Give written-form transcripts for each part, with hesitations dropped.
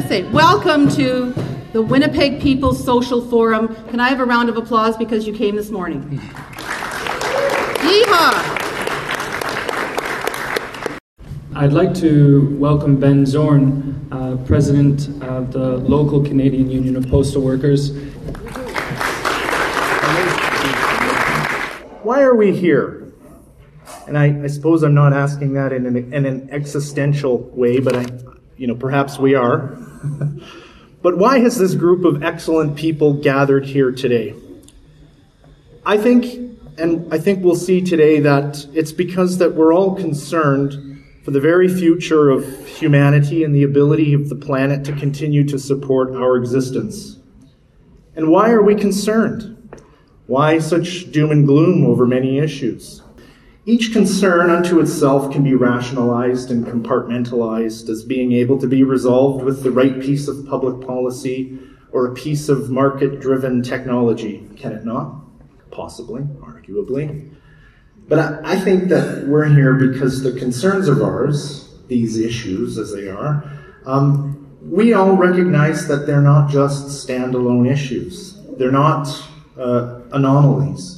say, welcome to the Winnipeg People's Social Forum. Can I have a round of applause because you came this morning? Yeehaw! I'd like to welcome Ben Zorn, President of the local Canadian Union of Postal Workers. Why are we here? And I suppose I'm not asking that in an existential way, but perhaps we are. But why has this group of excellent people gathered here today? I think we'll see today that it's because that we're all concerned for the very future of humanity and the ability of the planet to continue to support our existence. And why are we concerned? Why such doom and gloom over many issues? Each concern unto itself can be rationalized and compartmentalized as being able to be resolved with the right piece of public policy or a piece of market-driven technology, can it not? Possibly, arguably. But I think that we're here because the concerns of ours, these issues as they are, we all recognize that they're not just standalone issues. They're not anomalies.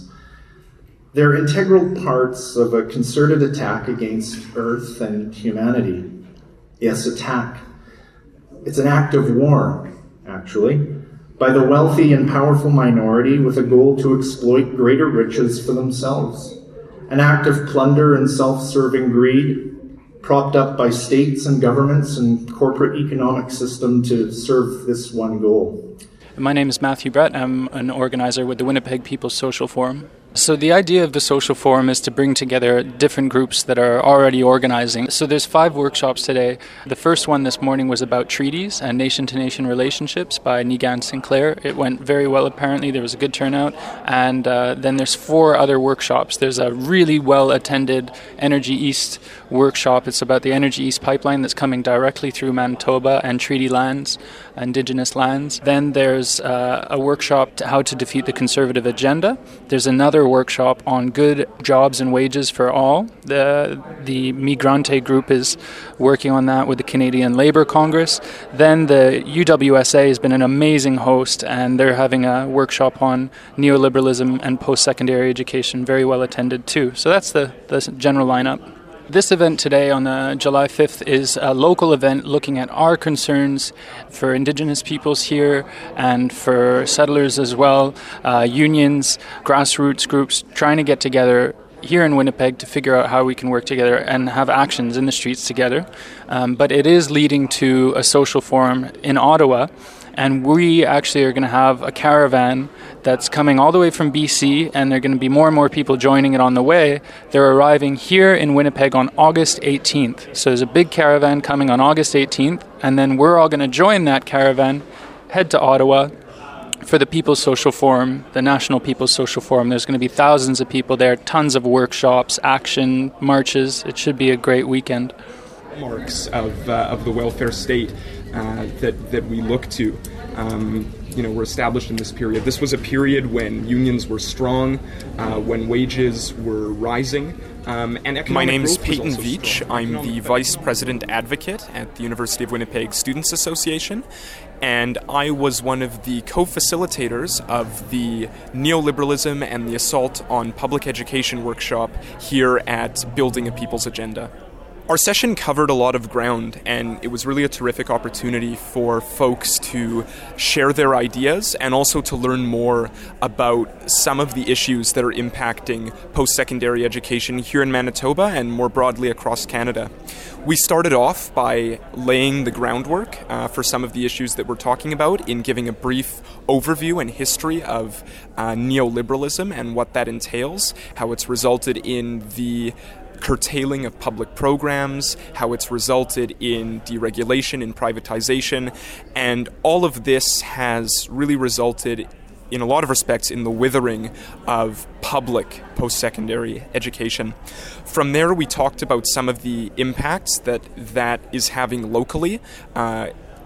They're integral parts of a concerted attack against Earth and humanity. Yes, attack. It's an act of war, actually, by the wealthy and powerful minority with a goal to exploit greater riches for themselves. An act of plunder and self-serving greed, propped up by states and governments and corporate economic system to serve this one goal. My name is Matthew Brett. I'm an organizer with the Winnipeg People's Social Forum. So the idea of the social forum is to bring together different groups that are already organizing. So there's 5 workshops today. The first one this morning was about treaties and nation-to-nation relationships by Negan Sinclair. It went very well, apparently. There was a good turnout. And then there's 4 other workshops. There's a really well-attended Energy East workshop. It's about the Energy East pipeline that's coming directly through Manitoba and treaty lands, Indigenous lands. Then there's a workshop to how to defeat the Conservative agenda. There's another workshop on good jobs and wages for all. The Migrante group is working on that with the Canadian Labour Congress. Then the UWSA has been an amazing host, and they're having a workshop on neoliberalism and post-secondary education, very well attended too. So that's the general lineup. This event today on July 5th is a local event looking at our concerns for Indigenous peoples here and for settlers as well, unions, grassroots groups, trying to get together here in Winnipeg to figure out how we can work together and have actions in the streets together. But it is leading to a social forum in Ottawa, and we actually are going to have a caravan that's coming all the way from BC, and there are going to be more and more people joining it on the way. They're arriving here in Winnipeg on August 18th. So there's a big caravan coming on August 18th, and then we're all going to join that caravan, head to Ottawa for the People's Social Forum, the National People's Social Forum. There's going to be thousands of people there, tons of workshops, action, marches. It should be a great weekend. Marks of the welfare state that we look to, were established in this period. This was a period when unions were strong, when wages were rising, and economic My name is growth was Peyton also Veach. strong. I'm the Vice President Advocate at the University of Winnipeg Students Association, and I was one of the co-facilitators of the Neoliberalism and the Assault on Public Education workshop here at Building a People's Agenda. Our session covered a lot of ground, and it was really a terrific opportunity for folks to share their ideas and also to learn more about some of the issues that are impacting post-secondary education here in Manitoba and more broadly across Canada. We started off by laying the groundwork for some of the issues that we're talking about in giving a brief overview and history of neoliberalism and what that entails, how it's resulted in the curtailing of public programs, how it's resulted in deregulation and privatization, and all of this has really resulted in a lot of respects in the withering of public post-secondary education. From there, we talked about some of the impacts that is having locally.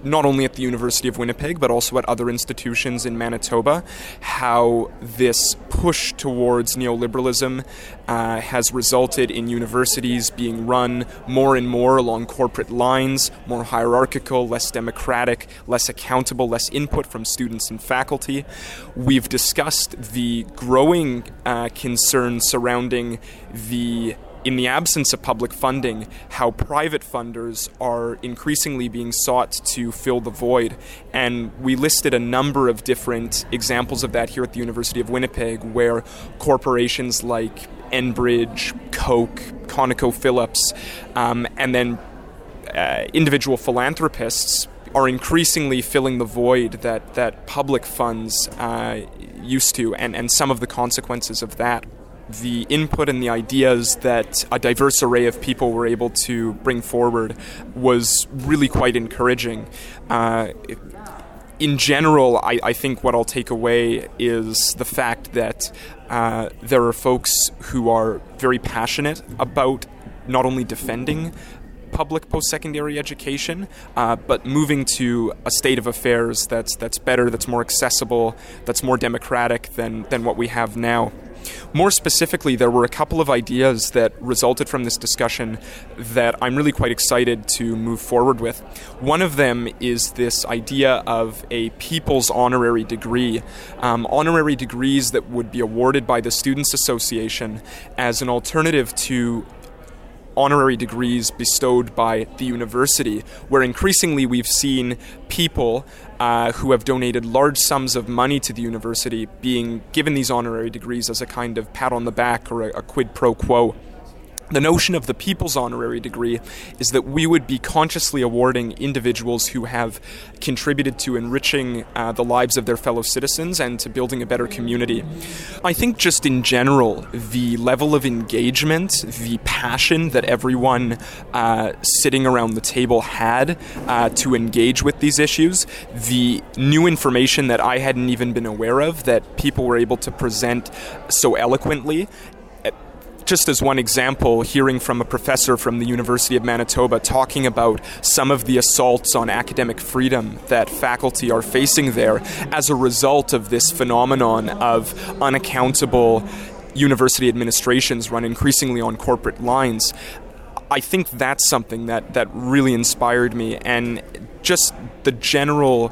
not only at the University of Winnipeg, but also at other institutions in Manitoba, how this push towards neoliberalism has resulted in universities being run more and more along corporate lines, more hierarchical, less democratic, less accountable, less input from students and faculty. We've discussed the growing concern surrounding in the absence of public funding, how private funders are increasingly being sought to fill the void. And we listed a number of different examples of that here at the University of Winnipeg, where corporations like Enbridge, Coke, ConocoPhillips, and then individual philanthropists are increasingly filling the void that public funds used to, and some of the consequences of that. The input and the ideas that a diverse array of people were able to bring forward was really quite encouraging. In general, I think what I'll take away is the fact that there are folks who are very passionate about not only defending public post-secondary education, but moving to a state of affairs that's better, that's more accessible, that's more democratic than what we have now. More specifically, there were a couple of ideas that resulted from this discussion that I'm really quite excited to move forward with. One of them is this idea of a people's honorary degree, honorary degrees that would be awarded by the Students' Association as an alternative to honorary degrees bestowed by the university, where increasingly we've seen people who have donated large sums of money to the university being given these honorary degrees as a kind of pat on the back or a quid pro quo. The notion of the people's honorary degree is that we would be consciously awarding individuals who have contributed to enriching the lives of their fellow citizens and to building a better community. I think just in general, the level of engagement, the passion that everyone sitting around the table had to engage with these issues, the new information that I hadn't even been aware of that people were able to present so eloquently. Just as one example, hearing from a professor from the University of Manitoba talking about some of the assaults on academic freedom that faculty are facing there as a result of this phenomenon of unaccountable university administrations run increasingly on corporate lines. I think that's something that really inspired me, and just the general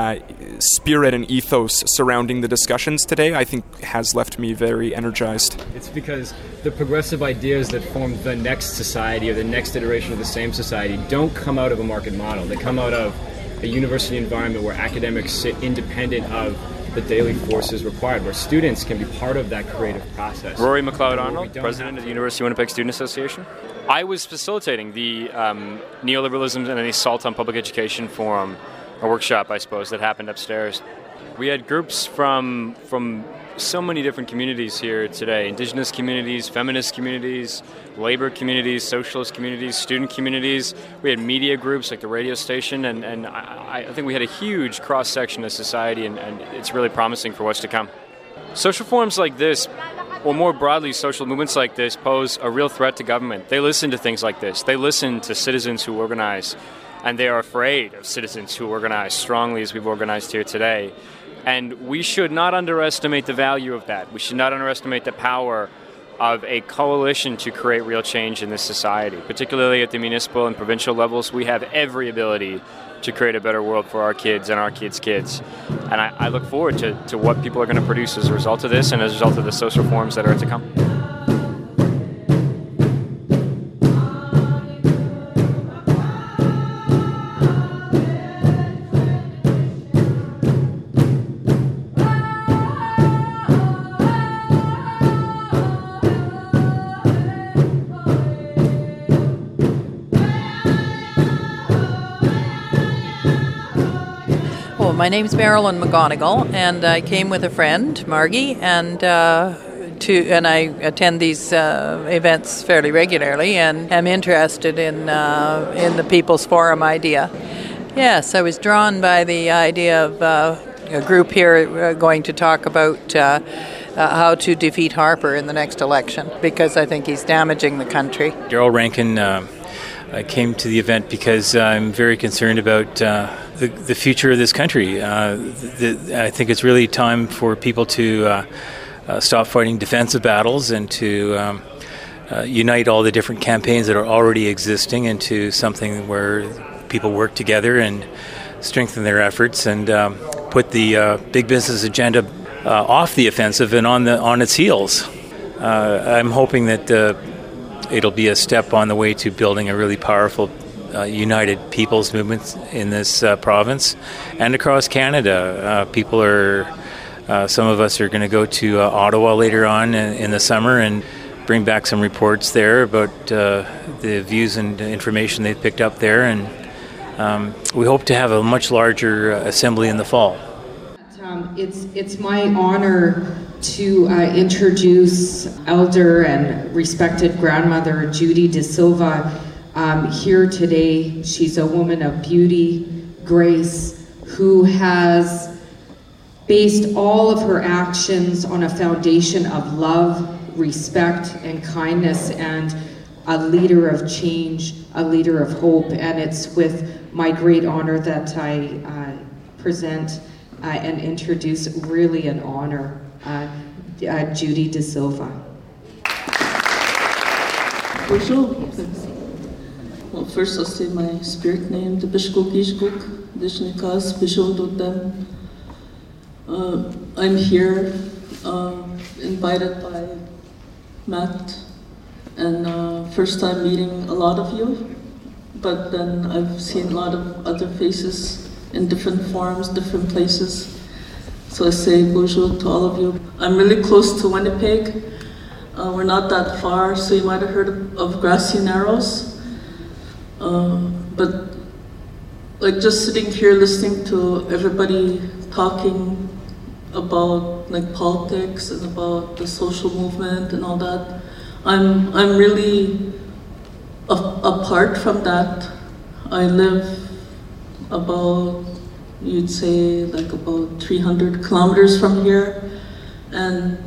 spirit and ethos surrounding the discussions today, I think, has left me very energized. It's because the progressive ideas that form the next society or the next iteration of the same society don't come out of a market model. They come out of a university environment where academics sit independent of the daily forces required, where students can be part of that creative process. Rory McLeod-Arnold, president of the University of Winnipeg Student Association. I was facilitating the Neoliberalism and the Assault on Public Education Forum, a workshop, I suppose, that happened upstairs. We had groups from so many different communities here today: Indigenous communities, feminist communities, labor communities, socialist communities, student communities. We had media groups like the radio station, and I think we had a huge cross-section of society, and it's really promising for what's to come. Social forums like this, or more broadly, social movements like this, pose a real threat to government. They listen to things like this. They listen to citizens who organize, and they are afraid of citizens who organize strongly as we've organized here today. And we should not underestimate the value of that. We should not underestimate the power of a coalition to create real change in this society. Particularly at the municipal and provincial levels, we have every ability to create a better world for our kids and our kids' kids. And I look forward to what people are going to produce as a result of this and as a result of the social forums that are to come. My name's Marilyn McGonigal, and I came with a friend, Margie, and I attend these events fairly regularly, and am interested in the People's Forum idea. Yes, I was drawn by the idea of a group here going to talk about how to defeat Harper in the next election, because I think he's damaging the country. Darrell Rankin, I came to the event because I'm very concerned about the future of this country. I think it's really time for people to stop fighting defensive battles and to unite all the different campaigns that are already existing into something where people work together and strengthen their efforts and put the big business agenda off the offensive and on its heels. I'm hoping that it'll be a step on the way to building a really powerful united people's movement in this province and across Canada. People are, some of us are going to go to Ottawa later on in the summer and bring back some reports there about the views and information they've picked up there, and we hope to have a much larger assembly in the fall. It's my honor to introduce elder and respected grandmother Judy De Silva here today. She's a woman of beauty, grace, who has based all of her actions on a foundation of love, respect, and kindness, and a leader of change, a leader of hope. And it's with my great honor that I present and introduce, really an honor, Judy De Silva. Bonjour. Well, first I'll say my spirit name, the Bishkok Ishkok, Dishnikas, Bishondodem. I'm here invited by Matt, and first time meeting a lot of you, but then I've seen a lot of other faces in different forums, different places. So I say bonjour to all of you. I'm really close to Winnipeg. We're not that far, so you might have heard of Grassy Narrows. But like just sitting here listening to everybody talking about like politics and about the social movement and all that, I'm really apart from that. I live about, you'd say, like about 300 kilometers from here, and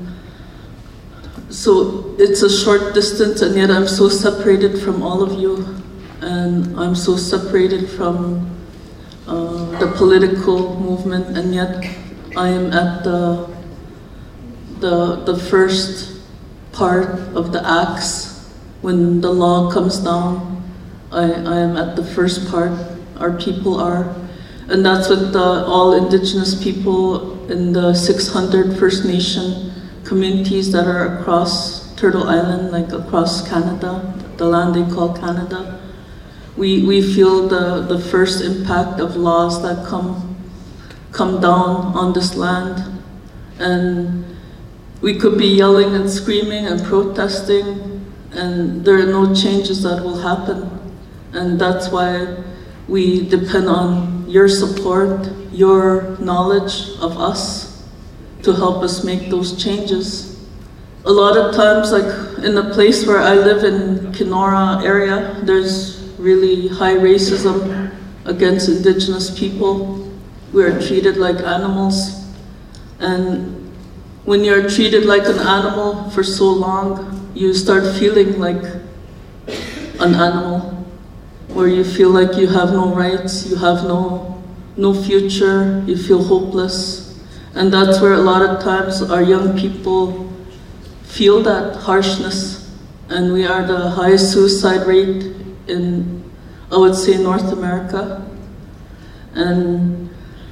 so it's a short distance, and yet I'm so separated from all of you, and I'm so separated from the political movement, and yet I am at the first part of the axe. When the law comes down, I am at the first part. Our people are, and that's with all Indigenous people in the 600 First Nation communities that are across Turtle Island, like across Canada, the land they call Canada. We feel the first impact of laws that come down on this land, and we could be yelling and screaming and protesting, and there are no changes that will happen, and that's why we depend on your support, your knowledge of us to help us make those changes. A lot of times, like in the place where I live in Kenora area, there's really high racism against Indigenous people. We are treated like animals, and when you're treated like an animal for so long, you start feeling like an animal, where you feel like you have no rights, you have no future, you feel hopeless. And that's where a lot of times our young people feel that harshness. And we are the highest suicide rate in, I would say, North America. And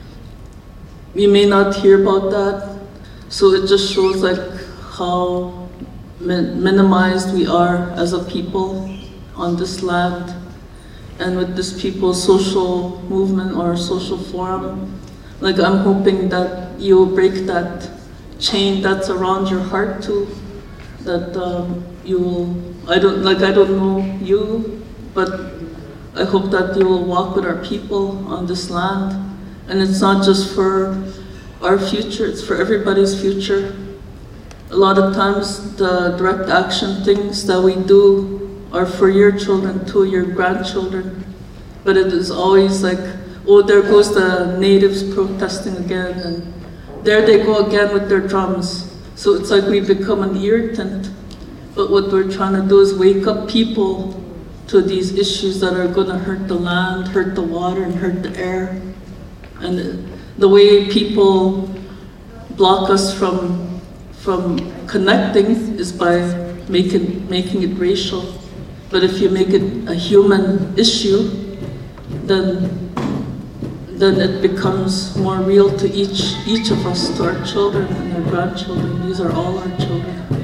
you may not hear about that. So it just shows like how minimized we are as a people on this land. And with this people's social movement or social forum, like I'm hoping that you'll break that chain that's around your heart too. That you will, I don't know you, but I hope that you will walk with our people on this land. And it's not just for our future, it's for everybody's future. A lot of times the direct action things that we do are for your children too, your grandchildren. But it is always like, oh, there goes the natives protesting again, and there they go again with their drums. So it's like we become an irritant. But what we're trying to do is wake up people to these issues that are going to hurt the land, hurt the water, and hurt the air. And the way people block us from connecting is by making it racial. But if you make it a human issue, then it becomes more real to each of us, to our children and our grandchildren. These are all our children.